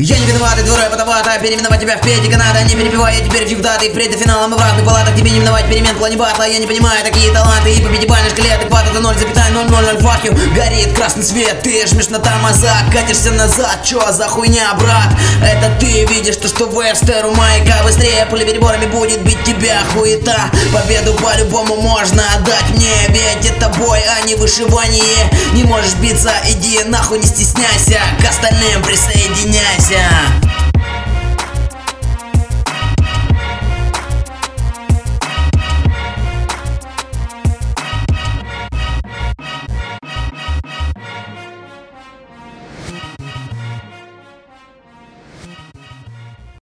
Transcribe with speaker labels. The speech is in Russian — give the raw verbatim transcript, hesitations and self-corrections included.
Speaker 1: Я не виноват, и двое потовато. Переименовать тебя в педика надо. Не перебивай, я теперь в даты. Впредь до финала мы в разных палатах. Тебе не миновать перемен в плане батла. Я не понимаю такие таланты. И по пятибалльной шкале адекват это ноль целых ноль ноль ноль. Fuck you. Горит красный свет, ты жмешь на тормоза. Катишься назад, чё за хуйня, брат? Это ты видишь то, что Вебстер у маяка быстрее пули переборами будет бить тебя, хуета. Победу по-любому можно отдать мне, ведь это бой, а не вышивание. Не можешь биться, иди нахуй, не стесняйся. К остальным присоединяйся.